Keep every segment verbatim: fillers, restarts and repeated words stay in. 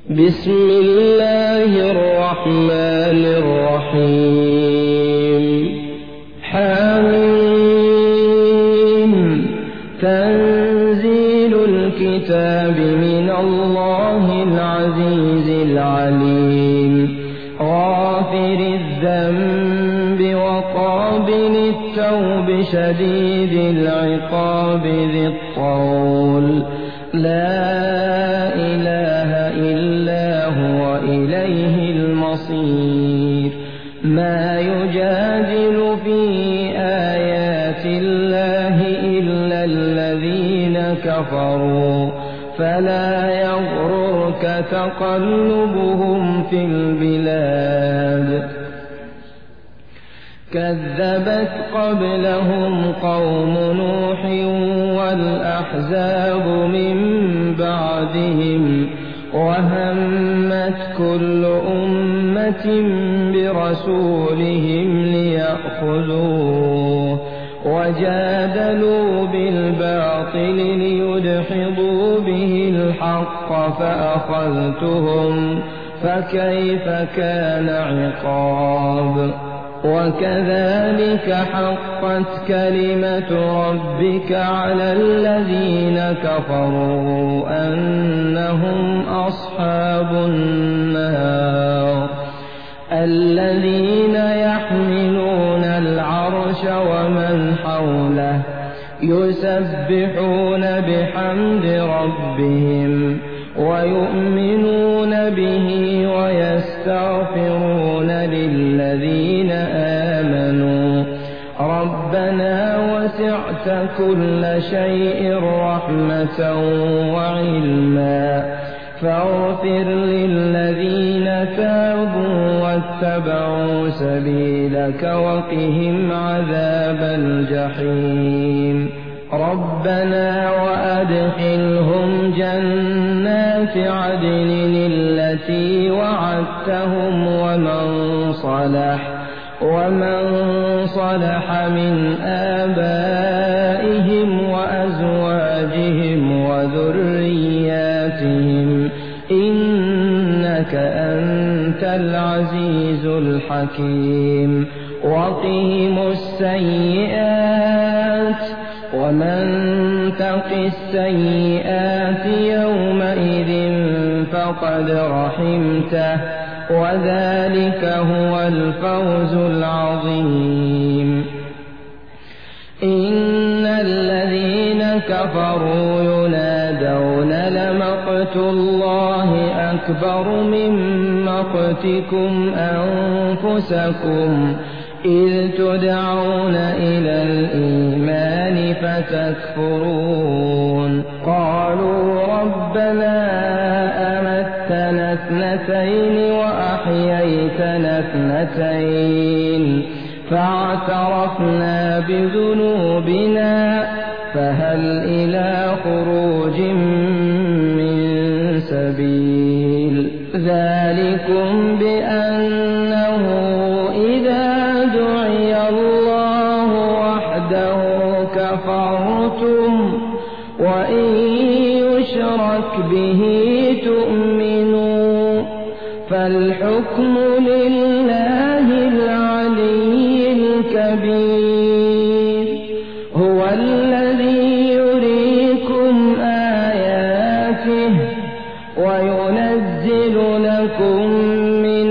بسم الله الرحمن الرحيم حميم تنزيل الكتاب من الله العزيز العليم غافر الذنب وقابل التوب شديد العقاب ذي الطول لا إله إلا هو إليه المصير ما يجادل في آيات الله إلا الذين كفروا فلا يغررك تقلبهم في البلاد كذبت قبلهم قوم نوح والأحزاب من بعدهم وهمت كل أمة برسولهم ليأخذوه وجادلوا بالباطل ليدحضوا به الحق فأخذتهم فكيف كان عقاب وكذلك حقت كلمة ربك على الذين كفروا أنهم أصحاب النار الذين يحملون العرش ومن حوله يسبحون بحمد ربهم ويؤمنون به ويستغفرون للذين آمنوا ربنا وسعت كل شيء رحمة وعلما فاغفر للذين تابوا واتبعوا سبيلك وقهم عذاب الجحيم ربنا وأدخلهم جنات عدن التي وعدتهم ومن صلح ومن صلح من آبائهم وأزواجهم وذرياتهم إنك أنت العزيز الحكيم وقهم السيئات ومن تق السيئات يومئذ فقد رحمته وذلك هو الفوز العظيم إن الذين كفروا ينادون لمقت الله أكبر من مقتكم أنفسكم إذ تدعون إلى الإيمان فتكفرون قالوا ربنا أمتنا اثنتين وأحييتنا اثنتين فاعترفنا بذنوبنا فهل إلى خروج من سبيل ذلكم بأنه إذا دعي الله وحده كفرتم وإن يشرك به تؤمنوا فالحكم لله العلي الكبير هو الذي يريكم آياته وينزل لكم من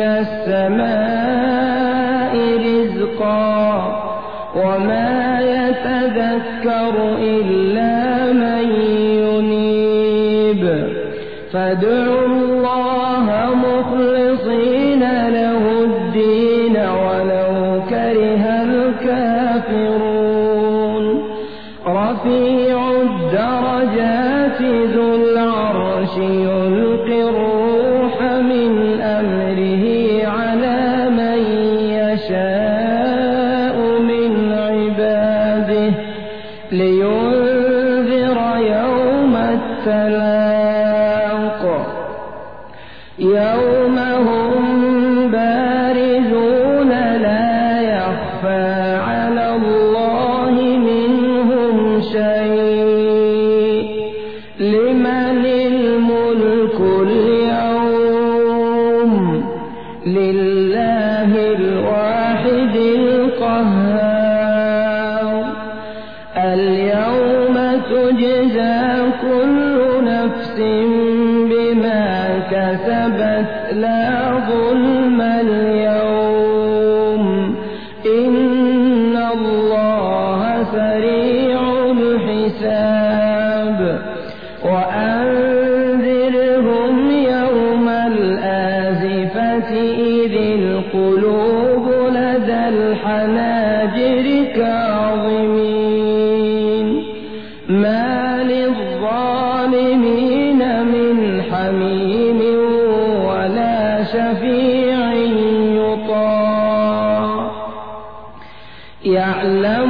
السماء رزقا وما يتذكر إلا من ينيب فادعوا الله مخلصين له الدين ولو كره الكافرون رفيع الدرجات ذو العرش يلقي الروح من أمره على من يشاء من عباده لينذر يوم التلاق يوم هم بارزون لا يخفى على الله منهم شيء لمن الملك اليوم كسبت لا ظلم اليوم إن الله سريع الحساب وأنذرهم يوم الآزفة إذ القلوب لدى الحناجر كاظمين ما للظالمين من حميم ولا شفيع يطاع يعلم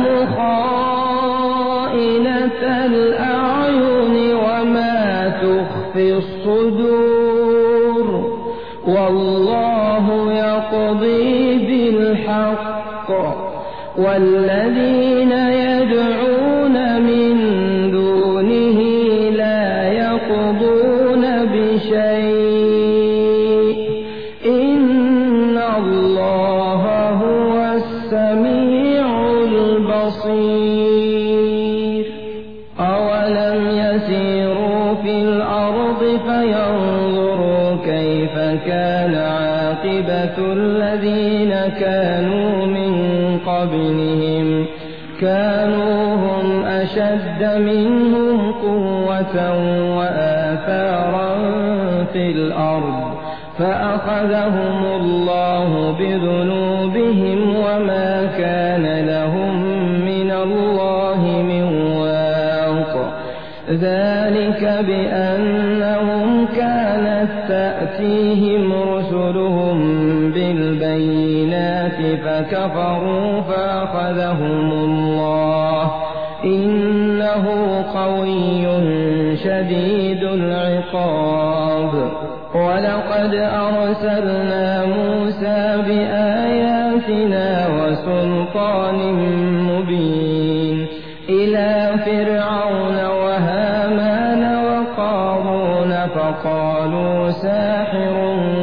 خائنة الأعين وما تخفي الصدور والله يقضي بالحق والذين يدعون من دونه لا يقضون بشيء إن الله هو السميع البصير أولم يسيروا في الأرض فينظروا كيف كان عاقبة الذين كانوا من قبلهم كانوا هم أشد منهم قوة وآثارا في الأرض فأخذهم الله بذنوبهم وما كان لهم من الله من واق ذلك بأنهم كانت تأتيهم رسلهم بالبينات فكفروا فأخذهم الله إنه قوي شديد العقاب ولقد أرسلنا موسى بآياتنا وسلطان مبين إلى فرعون وهامان وقارون فقالوا ساحر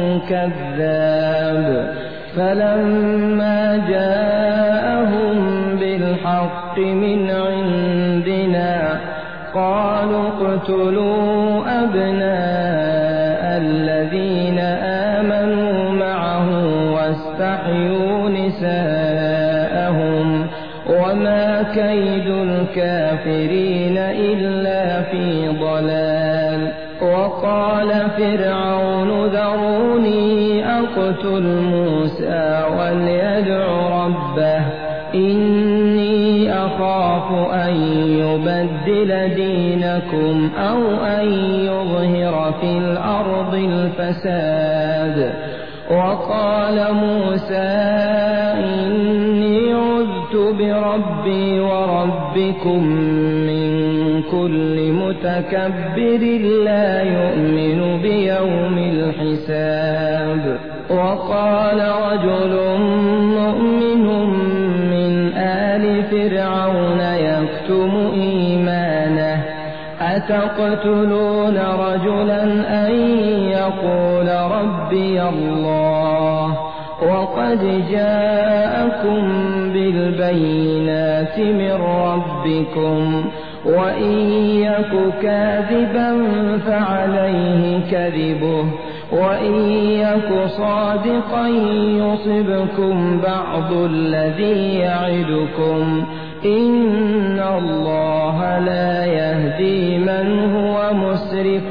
كذاب فلما جاءهم بالحق من عندنا قالوا اقتلوا أبناء الذين آمنوا معه واستحيوا نساءهم وما كيد الكافرين إلا في ضلال وقال فرعون ذروني أقتل موسى وليدع ربه إني أخاف أن يبدل دينكم أو أن يظهر في الأرض الفساد وقال موسى إني عذت بربي وربكم من كل متكبر لا يؤمن بيوم الحساب وقال رجل مؤمن من آل فرعون يكتم إيمانه أتقتلون رجلا أن يقول ربي الله وقد جاءكم بالبينات من ربكم وإن يك كاذبا فعليه كذبه وإن يك صادقا يصبكم بعض الذي يعدكم إن الله لا يهدي من هو مسرف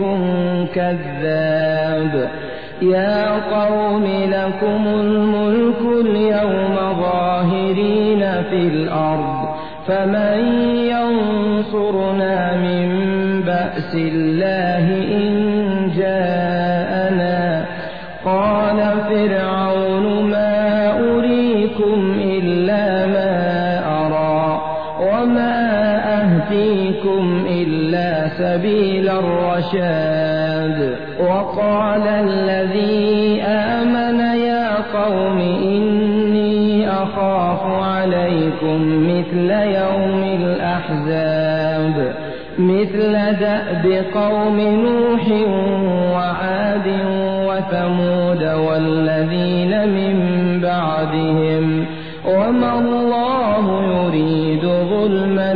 كذاب يا قوم لكم الملك اليوم ظاهرين في الأرض فمن ينصرنا من بأس الله إن جاءنا قال فرعون ما أريكم إلا ما أرى وما أهديكم إلا سبيل الرشاد وقال الذي آمن يا قوم إني أخاف عليكم مثل يوم الأحزاب مثل دأب قوم نوح وعاد وثمود والذين من بعدهم وما الله يريد ظلما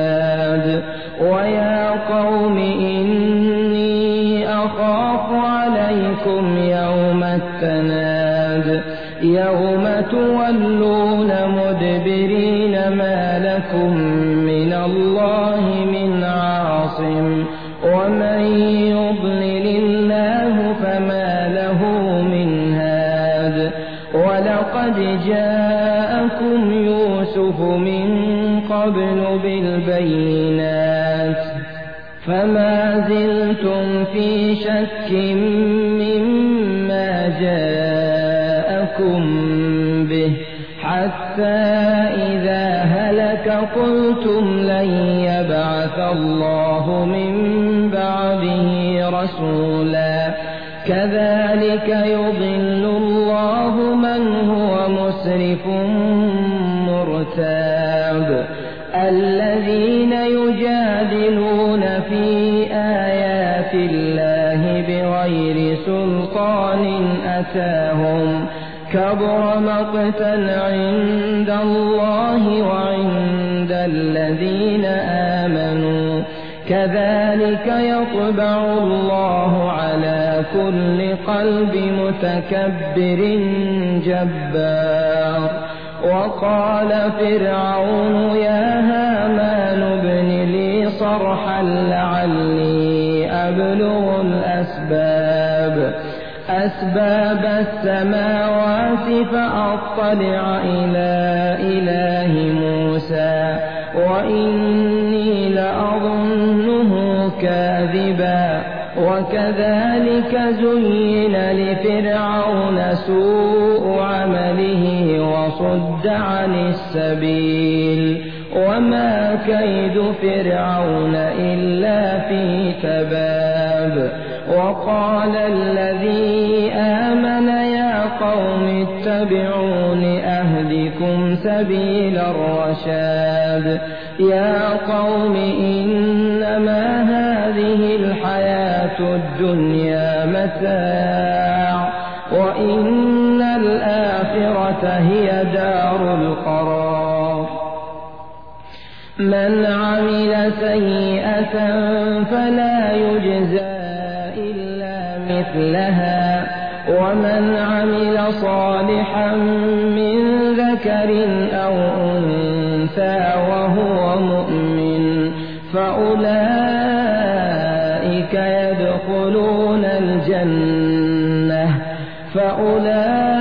للعباد ويا قوم إني أخاف عليكم عليكم يوم التناد يوم تولون مدبرين ما لكم من الله من عاصم ومن يضلل الله فما له من هاد ولقد جاءكم يوسف من قبل بالبينات فما زلتم في شك مما جاءكم به حتى إذا هلك قلتم لن يبعث الله من بعده رسولا كذلك يضل الله من هو مسرف مرتاب الذين يجادلون في آيات الله بغير سلطان أتاهم كبر مقتا عند الله وعند الذين آمنوا كذلك يطبع الله على كل قلب متكبر جبار وقال فرعون يا هامان ابن لي صرحا لعلي أبلغ الأسباب أسباب السماوات فأطلع إلى إله موسى وإني لأظنه كاذبا وكذلك زين لفرعون سوء عمله وصد عن السبيل وما كيد فرعون إلا في تباب وقال الذي آمن يا قوم اتبعون أهدكم سبيل الرشاد يا قوم إنما هذه الحياة الدنيا متاع وإن الآخرة هي دار القرار من عمل سيئة فلا يجزى إلا مثلها ومن عمل صالحا من ذكر أو أنثى وهو مؤمن فأولئك يدخلون الجنة فأولئك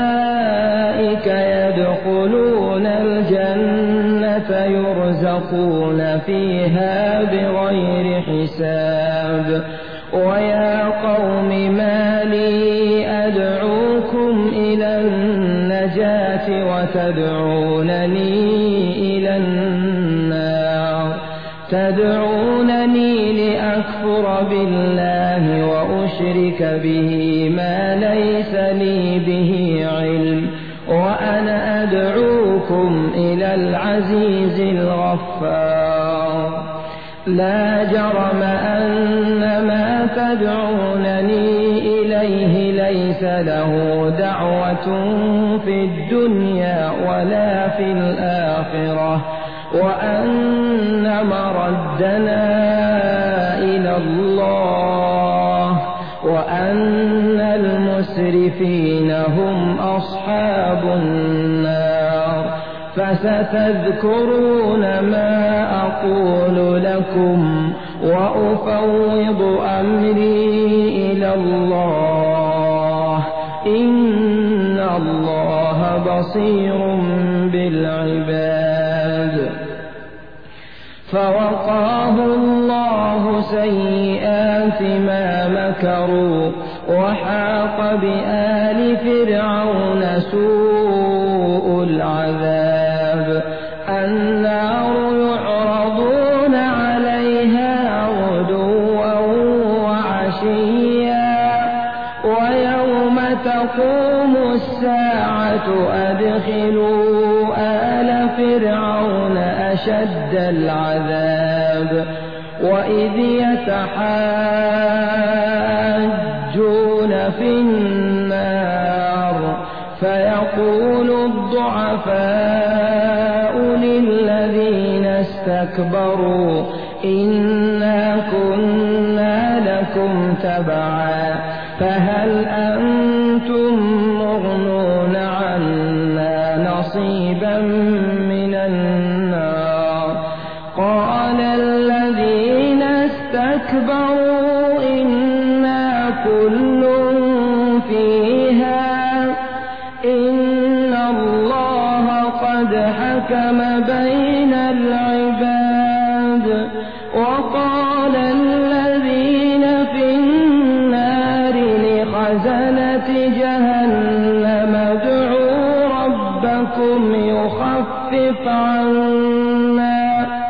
يدخلون الجنة يرزقون فيها بغير حساب ويا قوم ما لي أدعوكم إلى النجاة وتدعونني إلى النار تدعونني لأكفر بالله وأشرك به ما ليس لي به علم وأنا أدعوكم إلى العزيز الغفار لا جرم أن ما تدعونني إليه ليس له دعوة في الدنيا ولا في الآخرة وأن مردنا إلى الله وأن المسرفين هم أصحاب النار فستذكرون ما أقول لكم وأفوض أمري إلى الله إن الله بصير بالعباد فوقاه الله سيئات ما مكروا وحاق بآل فرعون سوء العذاب النار يعرضون عليها غدوا وعشيا ويوم تقوم الساعة أدخلوا آل فرعون أشد العذاب وإذ يتحاجون في النار فيقول الضعفاء للذين استكبروا إنا كنا لكم تبعا فهل أنتم حكم بين العباد. وقال الذين في النار لخزنة جهنم ادعوا ربكم يخفف عنا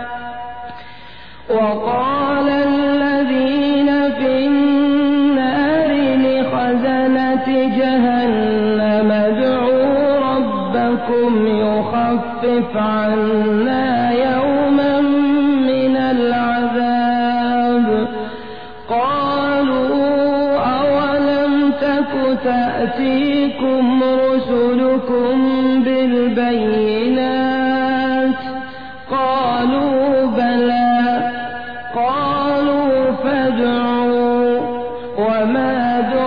وقال الذين في النار لخزنة جهنم ادعوا ربكم يخفف عنا يوما من العذاب. قالوا أولم تك تأتيكم رسلكم بالبينات؟ قالوا بلى. قالوا فادعوا. وما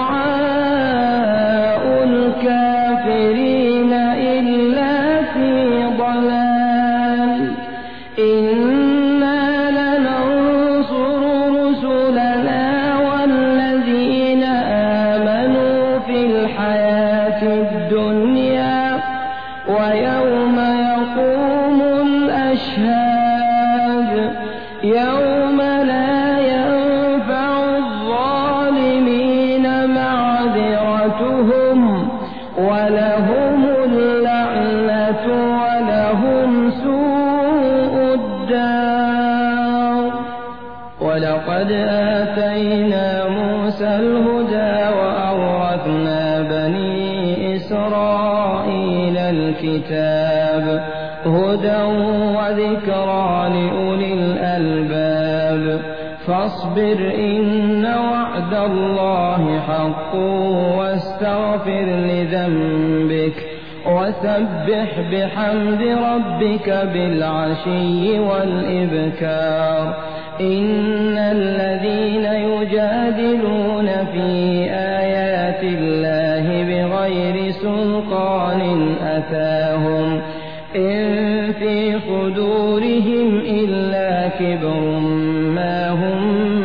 دعاء الكافرين إلا في ضلال. إنا لننصر رسلنا والذين آمنوا في الحياة الدنيا ويوم يقوم الأشهاد يوم لا ينفع الظالمين معذرتهم ولهم اللعنة ولهم سوء الدار. ولقد آتينا موسى الهدى وأورثنا بني إسرائيل الكتاب هدى وذكرى لأولي الألباب. فاصبر إن وعد الله حق واستغفر لذنبك وسبح بحمد ربك بالعشي والإبكار. إن الذين يجادلون في آيات الله بغير سلطان أتاهم إن في صدورهم إلا كبر ما هم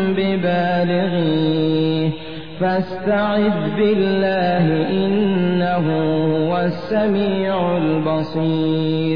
ببالغيه فاستعذ بالله إنه هو السميع البصير.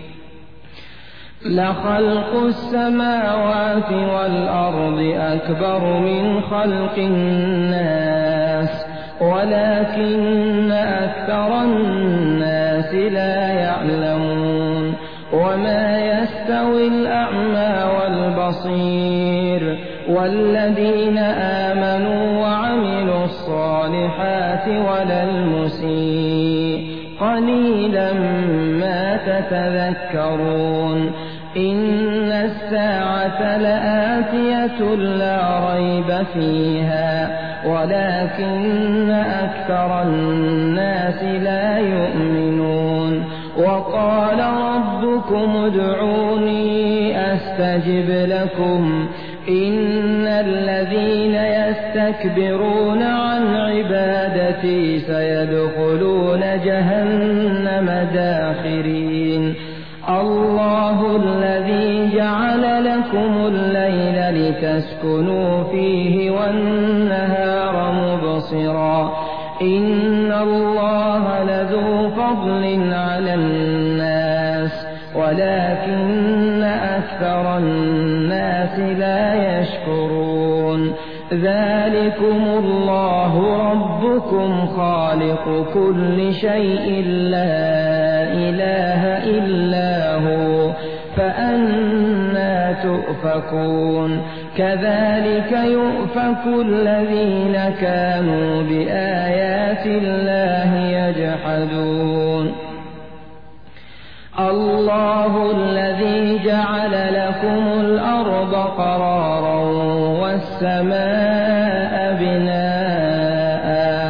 لخلق السماوات والأرض أكبر من خلق الناس ولكن أكثر الناس لا يعلمون. وما يستوي الأعمى والبصير والذين آمنوا وعملوا الصالحات ولا المسيء قليلا ما تتذكرون. إن الساعة لآتية لا ريب فيها ولكن أكثر الناس لا يؤمنون. وقال ربكم ادعوني أستجب لكم إن الذين يستكبرون عن عبادتي سيدخلون جهنم داخرين. الله الذي جعل لكم الليل لتسكنوا فيه والنهار مبصرا إن الله لذو فضل على الناس ولكن أكثر الناس لا يشكرون. ذلكم الله ربكم خالق كل شيء لا إله إلا هو فأنى تؤفكون. كذلك يؤفك الذين كانوا بآيات الله يجحدون. الله الذي جعل لكم الأرض قرارا والسماء بناء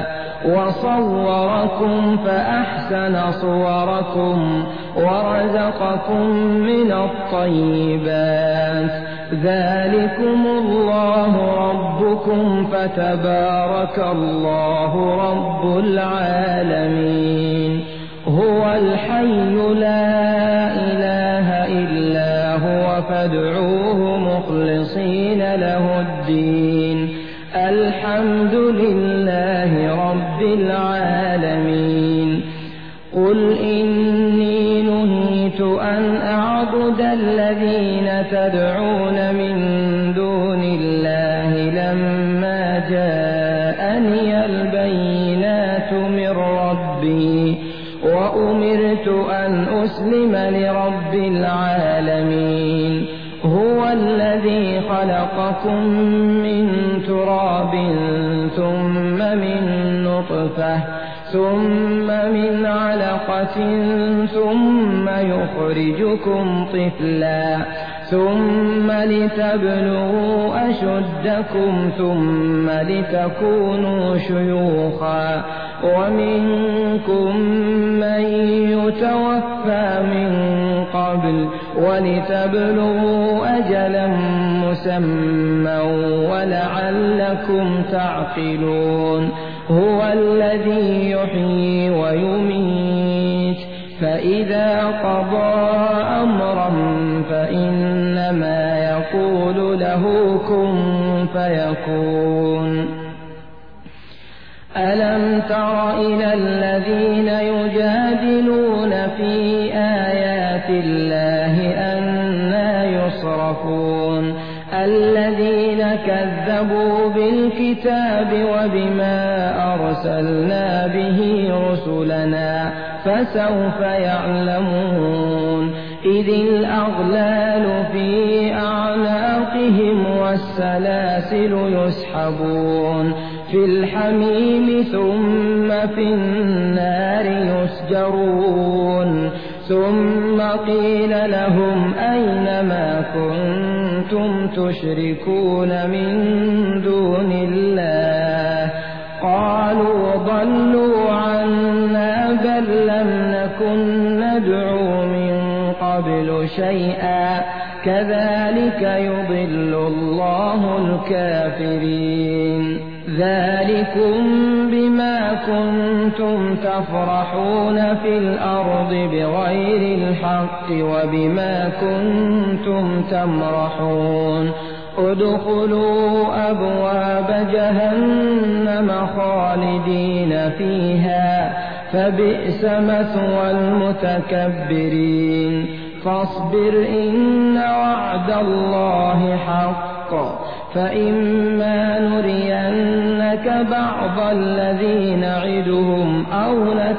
وصوركم فأحسن صوركم ورزقكم من الطيبات. ذلكم الله ربكم فتبارك الله رب العالمين. هو الحي لا إله إلا هو فادعوه مخلصين له الدين. الحمد لله رب العالمين. قل إني نهيت أمرت أن أعبد الذين تدعون من دون الله لما جاءني البينات من ربي وأمرت أن أسلم لرب العالمين هو الذي خلقكم من تراب ثم من نطفة ثم من علقة ثم يخرجكم طفلا ثم لتبلغوا أشدكم ثم لتكونوا شيوخا ومنكم من يتوفى من قبل ولتبلغوا أجلا مسمى ولعلكم تعقلون هو الذي يحيي ويميت فإذا قضى أمرا فإنما يقول له كن فيكون ألم تر إلى الذين يجادلون في آيات الله أنى يصرفون الذين كذبوا بالكتاب وبما أرسلنا به رسلنا فسوف يعلمون إذ الأغلال في أعناقهم والسلاسل يسحبون في الحميم ثم في النار يسجرون ثم قيل لهم أين ما كنتم تشركون من دون الله قالوا ضلوا عنا بل لم نكن ندعو من قبل شيئا كذلك يضل الله الكافرين ذلكم بما كنتم تفرحون في الأرض بغير الحق وبما كنتم تمرحون ادخلوا أبواب جهنم خالدين فيها فبئس مثوى المتكبرين فاصبر إن وعد الله حق فإما نرينك بعض الذي نعدهم أو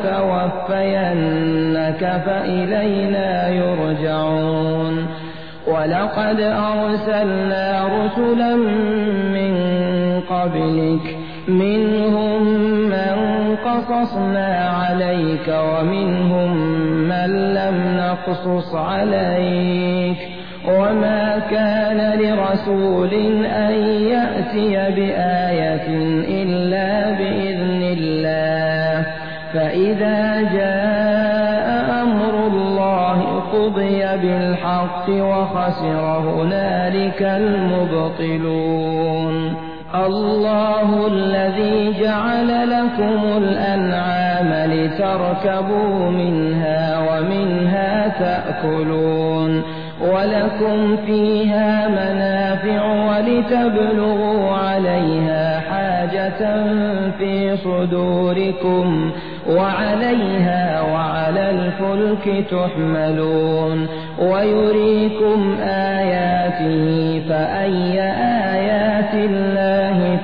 نتوفينك فإلينا يرجعون ولقد أرسلنا رسلا من قبلك منهم من قصصنا عليك ومنهم من لم نقصص عليك وما كان لرسول أن يأتي بآية إلا بإذن الله فإذا جاء أمر الله قضي بالحق وخسر هنالك المبطلون الله الذي جعل لكم الأنعام لتركبوا منها ومنها تأكلون ولكم فيها منافع ولتبلغوا عليها حاجة في صدوركم وعليها وعلى الفلك تحملون ويريكم آياته فأي آيات الله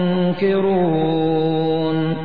تنكرون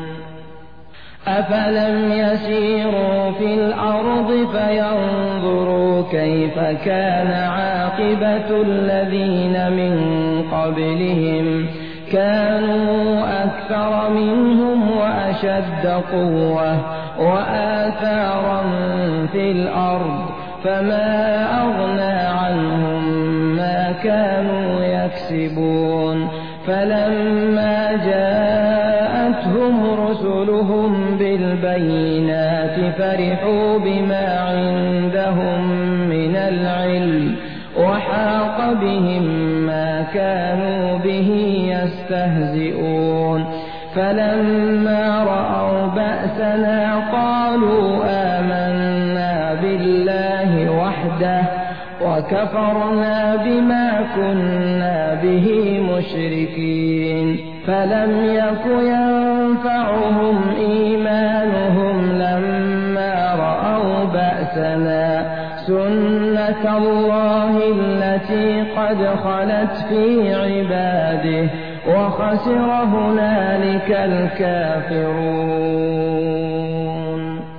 أفلم يسيروا في الأرض فينظروا كيف كان عاقبة الذين من قبلهم كانوا أكثر منهم وأشد قوة وآثارا في الأرض فما أغنى عنهم ما كانوا يكسبون فلما جاءتهم رسلهم بالبينات فرحوا بما عندهم من العلم وحاق بهم ما كانوا به يستهزئون فلما رأوا بأسنا قالوا آمنا بالله وحده وكفرنا بما كنا به مشركين فلم يك ينفعهم إيمانهم لما رأوا بأسنا سُنَّةَ اللَّهِ الَّتِي قَدْ خَلَتْ فِي عِبَادِهِ وَخَسِرَ هُنَالِكَ الْكَافِرُونَ.